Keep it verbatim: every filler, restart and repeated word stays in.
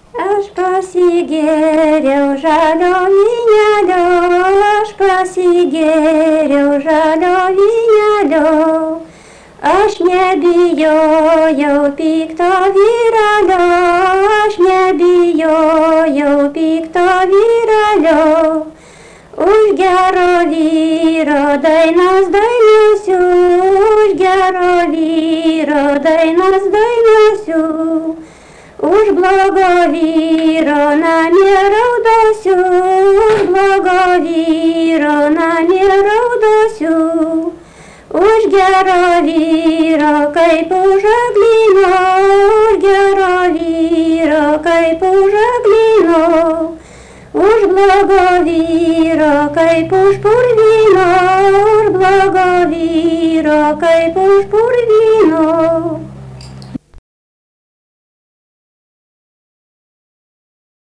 Aš pasigėriau žalio vynelio, aš pasigėriau žalio vynelio. Aš nebijojau pikto vyrelio, aš nebijojau pikto vyrelio. Už gero vyro dainas dainuosiu, už gero vyro dainas dainuosiu. Už blogo vyro namie raudosiu, už blogo vyro namie raudosiu. Už gero vyro kaip už aglino, už gero vyro kaip už aglino. Už blogo vyro kaip už purvyno, už blogo vyro kaip už purvyno.